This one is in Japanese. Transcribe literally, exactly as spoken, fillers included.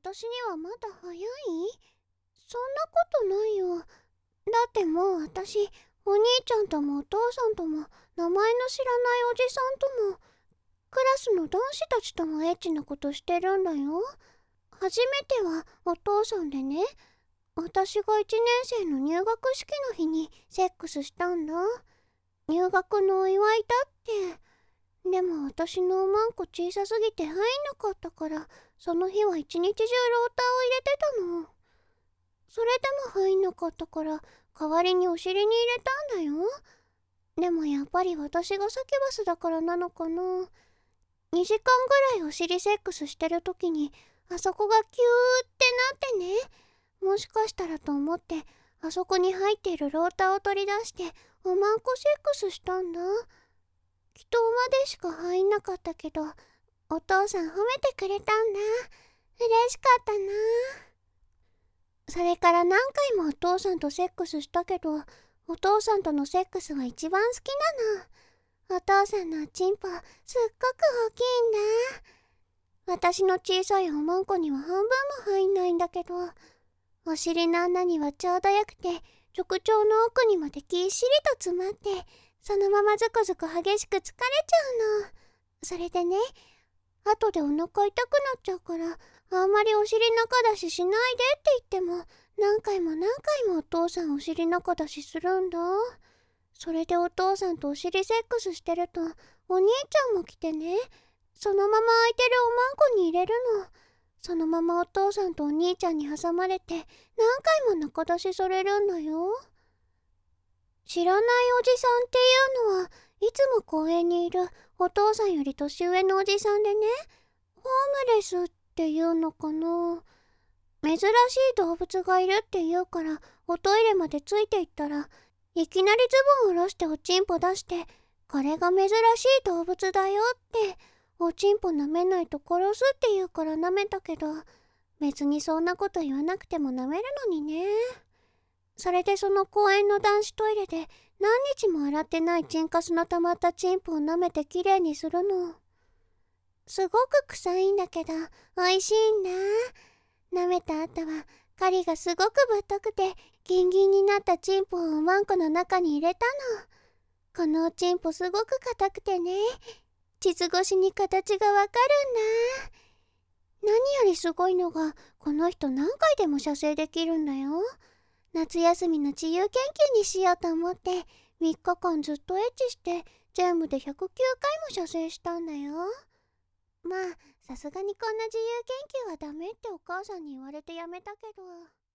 私にはまだ早い？そんなことないよ。だってもう私、お兄ちゃんともお父さんとも、名前の知らないおじさんとも、クラスの男子たちともエッチなことしてるんだよ。初めてはお父さんでね、私がいちねん生の入学式の日にセックスしたんだ。入学のお祝いだって。でも私のおまんこ小さすぎて入んなかったから、その日は一日中ローターを入れてたの。それでも入んなかったから、代わりにお尻に入れたんだよ。でもやっぱり私がサキュバスだからなのかな。にじかんぐらいお尻セックスしてる時に、あそこがキューってなってね。もしかしたらと思って、あそこに入っているローターを取り出して、おまんこセックスしたんだ。祈祷までしか入んなかったけど、お父さん褒めてくれたんだ。嬉しかったな。それから何回もお父さんとセックスしたけど、お父さんとのセックスが一番好きなの。お父さんのおちんぽ、すっごく大きいんだ。私の小さいおまんこには半分も入んないんだけど、お尻の穴にはちょうどよくて、直腸の奥にまでぎっしりと詰まって、そのままズコズコ激しく疲れちゃうの。それでね、後でお腹痛くなっちゃうから、あんまりお尻中出ししないでって言っても、何回も何回もお父さんお尻中出しするんだ。それでお父さんとお尻セックスしてると、お兄ちゃんも来てね、そのまま空いてるおまんこに入れるの。そのままお父さんとお兄ちゃんに挟まれて、何回も中出しされるんだよ。知らないおじさんっていうのは、いつも公園にいるお父さんより年上のおじさんでね、ホームレスっていうのかな。珍しい動物がいるって言うから、おトイレまでついていったら、いきなりズボン下ろしておちんぽ出して、これが珍しい動物だよって、おちんぽ舐めないと殺すって言うから舐めたけど、別にそんなこと言わなくても舐めるのにね。それでその公園の男子トイレで何日も洗ってないチンカスの溜まったチンポを舐めてきれいにするの。すごく臭いんだけど美味しいんだ。舐めた後は針がすごくぶっとくてギンギンになったチンポをおまんこの中に入れたの。このおチンポすごく硬くてね、膣越しに形がわかるんだ。何よりすごいのが、この人何回でも射精できるんだよ。夏休みの自由研究にしようと思ってみっかかんずっとエッチして全部でひゃくきゅうかいも射精したんだよ。まあさすがにこんな自由研究はダメってお母さんに言われてやめたけど。